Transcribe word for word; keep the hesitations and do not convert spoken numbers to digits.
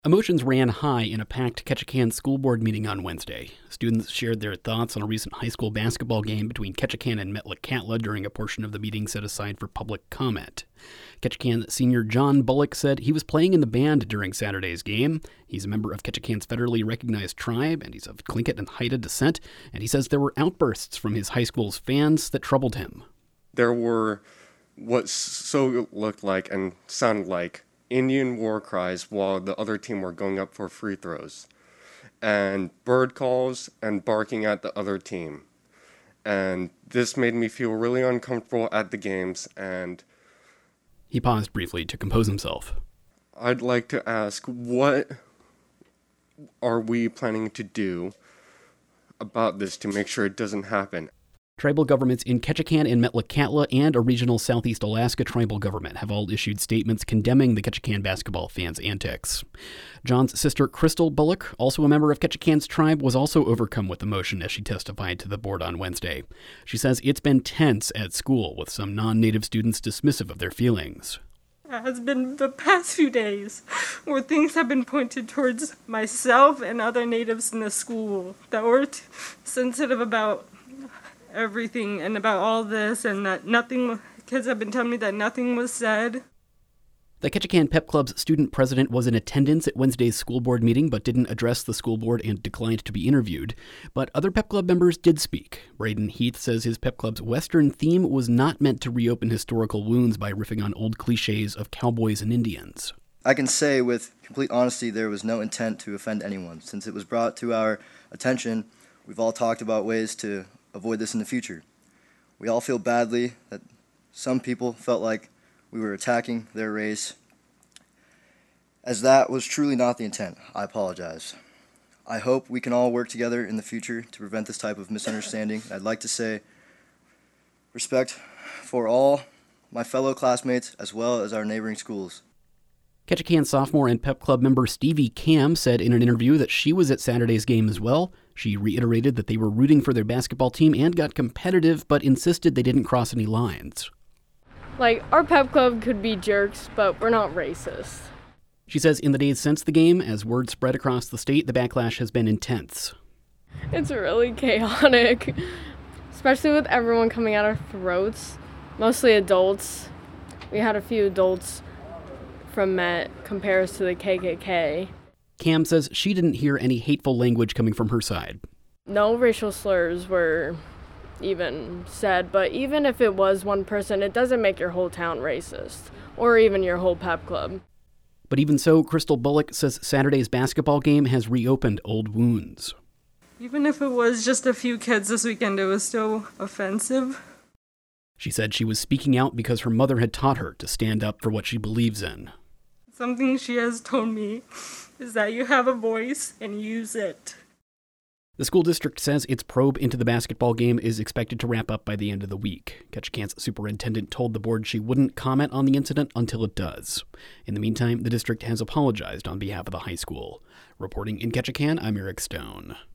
Emotions ran high in a packed Ketchikan school board meeting on Wednesday. Students shared their thoughts on a recent high school basketball game between Ketchikan and Metlakatla during a portion of the meeting set aside for public comment. Ketchikan senior John Bullock said he was playing in the band during Saturday's game. He's a member of Ketchikan's federally recognized tribe, and he's of Tlingit and Haida descent, and he says there were outbursts from his high school's fans that troubled him. There were what so looked like and sounded like Indian war cries while the other team were going up for free throws, and bird calls and barking at the other team. And this made me feel really uncomfortable at the games, and he paused briefly to compose himself. I'd like to ask, what are we planning to do about this to make sure it doesn't happen? Tribal governments in Ketchikan and Metlakatla and a regional Southeast Alaska tribal government have all issued statements condemning the Ketchikan basketball fans' antics. John's sister, Crystal Bullock, also a member of Ketchikan's tribe, was also overcome with emotion as she testified to the board on Wednesday. She says it's been tense at school, with some non-native students dismissive of their feelings. It has been the past few days where things have been pointed towards myself and other natives in the school that were t- sensitive about everything and about all this, and that nothing, kids have been telling me that nothing was said. The Ketchikan Pep Club's student president was in attendance at Wednesday's school board meeting but didn't address the school board and declined to be interviewed. But other Pep Club members did speak. Braden Heath says his Pep Club's Western theme was not meant to reopen historical wounds by riffing on old cliches of cowboys and Indians. I can say with complete honesty there was no intent to offend anyone. Since it was brought to our attention, we've all talked about ways to avoid this in the future. We all feel badly that some people felt like we were attacking their race, as that was truly not the intent. I apologize. I hope we can all work together in the future to prevent this type of misunderstanding. I'd like to say respect for all my fellow classmates as well as our neighboring schools. Ketchikan sophomore and Pep Club member Stevie Cam said in an interview that she was at Saturday's game as well. She reiterated that they were rooting for their basketball team and got competitive, but insisted they didn't cross any lines. Like, our Pep Club could be jerks, but we're not racist. She says in the days since the game, as word spread across the state, the backlash has been intense. It's really chaotic, especially with everyone coming at our throats, mostly adults. We had a few adults from Met compare us to the K K K. Cam says she didn't hear any hateful language coming from her side. No racial slurs were even said, but even if it was one person, it doesn't make your whole town racist, or even your whole Pep Club. But even so, Crystal Bullock says Saturday's basketball game has reopened old wounds. Even if it was just a few kids this weekend, it was still offensive. She said she was speaking out because her mother had taught her to stand up for what she believes in. Something she has told me is that you have a voice and use it. The school district says its probe into the basketball game is expected to wrap up by the end of the week. Ketchikan's superintendent told the board she wouldn't comment on the incident until it does. In the meantime, the district has apologized on behalf of the high school. Reporting in Ketchikan, I'm Eric Stone.